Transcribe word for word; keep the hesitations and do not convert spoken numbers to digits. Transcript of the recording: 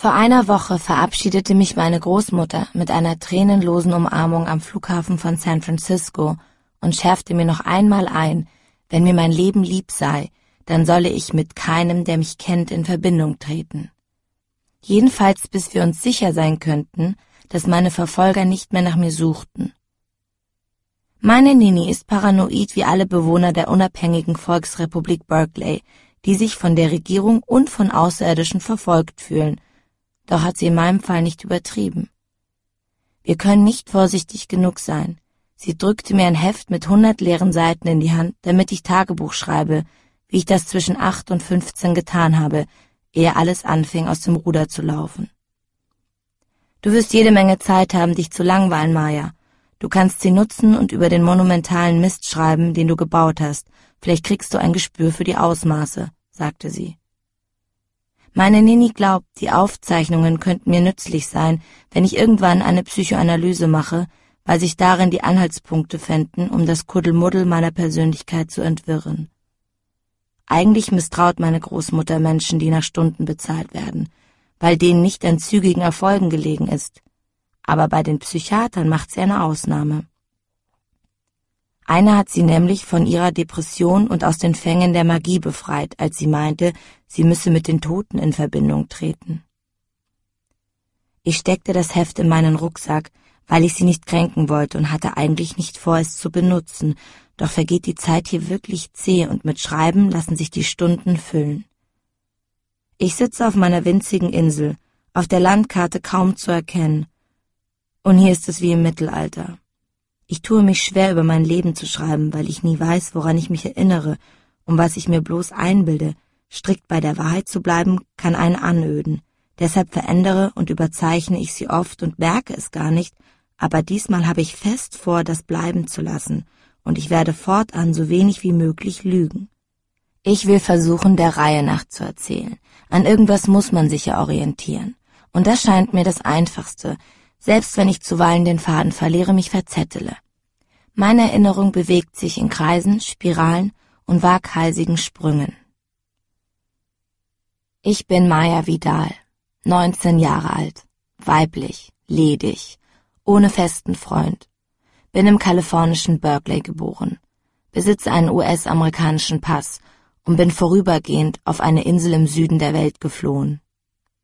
Vor einer Woche verabschiedete mich meine Großmutter mit einer tränenlosen Umarmung am Flughafen von San Francisco und schärfte mir noch einmal ein, wenn mir mein Leben lieb sei, dann solle ich mit keinem, der mich kennt, in Verbindung treten. Jedenfalls bis wir uns sicher sein könnten, dass meine Verfolger nicht mehr nach mir suchten. Meine Nini ist paranoid wie alle Bewohner der unabhängigen Volksrepublik Berkeley, die sich von der Regierung und von Außerirdischen verfolgt fühlen, doch hat sie in meinem Fall nicht übertrieben. Wir können nicht vorsichtig genug sein. Sie drückte mir ein Heft mit hundert leeren Seiten in die Hand, damit ich Tagebuch schreibe, wie ich das zwischen acht und fünfzehn getan habe, ehe alles anfing, aus dem Ruder zu laufen. Du wirst jede Menge Zeit haben, dich zu langweilen, Maya. Du kannst sie nutzen und über den monumentalen Mist schreiben, den du gebaut hast. Vielleicht kriegst du ein Gespür für die Ausmaße, sagte sie. Meine Nini glaubt, die Aufzeichnungen könnten mir nützlich sein, wenn ich irgendwann eine Psychoanalyse mache, weil sich darin die Anhaltspunkte fänden, um das Kuddelmuddel meiner Persönlichkeit zu entwirren. Eigentlich misstraut meine Großmutter Menschen, die nach Stunden bezahlt werden, weil denen nicht an zügigen Erfolgen gelegen ist. Aber bei den Psychiatern macht sie eine Ausnahme. Einer hat sie nämlich von ihrer Depression und aus den Fängen der Magie befreit, als sie meinte, sie müsse mit den Toten in Verbindung treten. Ich steckte das Heft in meinen Rucksack, weil ich sie nicht kränken wollte und hatte eigentlich nicht vor, es zu benutzen, doch vergeht die Zeit hier wirklich zäh und mit Schreiben lassen sich die Stunden füllen. Ich sitze auf meiner winzigen Insel, auf der Landkarte kaum zu erkennen, und hier ist es wie im Mittelalter. Ich tue mich schwer, über mein Leben zu schreiben, weil ich nie weiß, woran ich mich erinnere und was ich mir bloß einbilde. Strikt bei der Wahrheit zu bleiben, kann einen anöden. Deshalb verändere und überzeichne ich sie oft und merke es gar nicht, aber diesmal habe ich fest vor, das bleiben zu lassen, und ich werde fortan so wenig wie möglich lügen. Ich will versuchen, der Reihe nach zu erzählen. An irgendwas muss man sich ja orientieren. Und das scheint mir das Einfachste, selbst wenn ich zuweilen den Faden verliere, mich verzettele. Meine Erinnerung bewegt sich in Kreisen, Spiralen und waghalsigen Sprüngen. Ich bin Maya Vidal, neunzehn Jahre alt, weiblich, ledig, ohne festen Freund, bin im kalifornischen Berkeley geboren, besitze einen U S-amerikanischen Pass und bin vorübergehend auf eine Insel im Süden der Welt geflohen.